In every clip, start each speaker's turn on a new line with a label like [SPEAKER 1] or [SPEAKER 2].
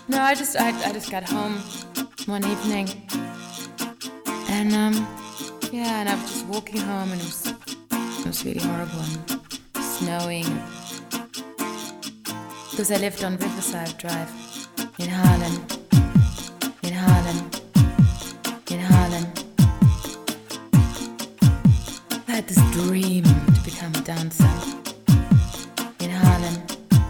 [SPEAKER 1] No, I just got home one evening, and yeah, and I was just walking home, and it was really horrible and snowing, because I lived on Riverside Drive in Harlem, in Harlem, in Harlem. I had this dream to become a dancer in Harlem.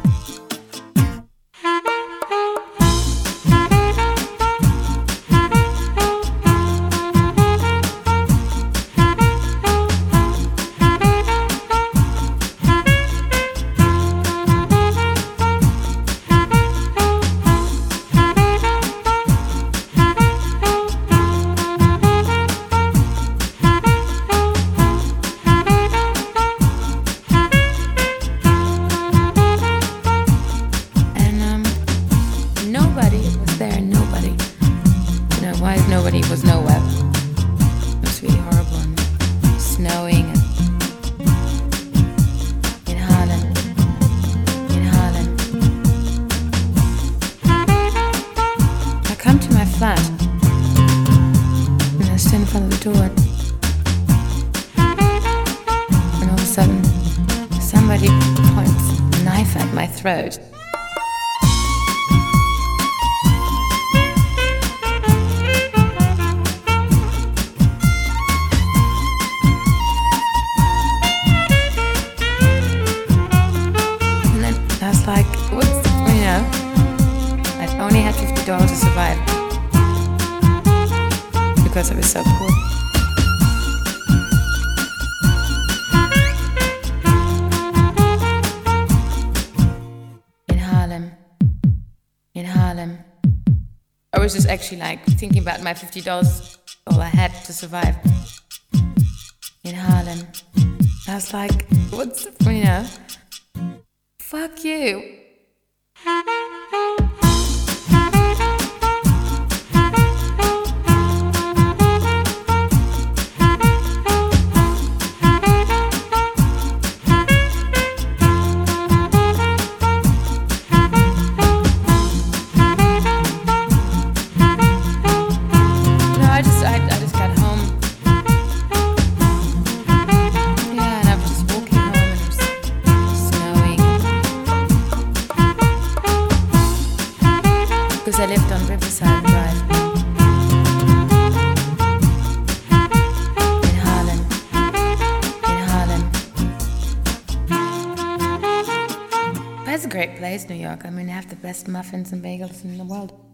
[SPEAKER 1] Nobody was nowhere. It was really horrible and snowing and in Harlem, in Harlem. I come to my flat and I stand in front of the door, and all of a sudden somebody points a knife at my throat. I was like, what's, I only had $50 to survive because I was so poor. In Harlem, in Harlem. I was just actually like thinking about my $50, all I had to survive. In Harlem. I was like, what's, fuck you. No, I just got home. Yeah, and I was just walking home and it was snowing. Because I lived on Riverside Drive in Harlem, in Harlem. But it's a great place, New York. I mean, they have the best muffins and bagels in the world.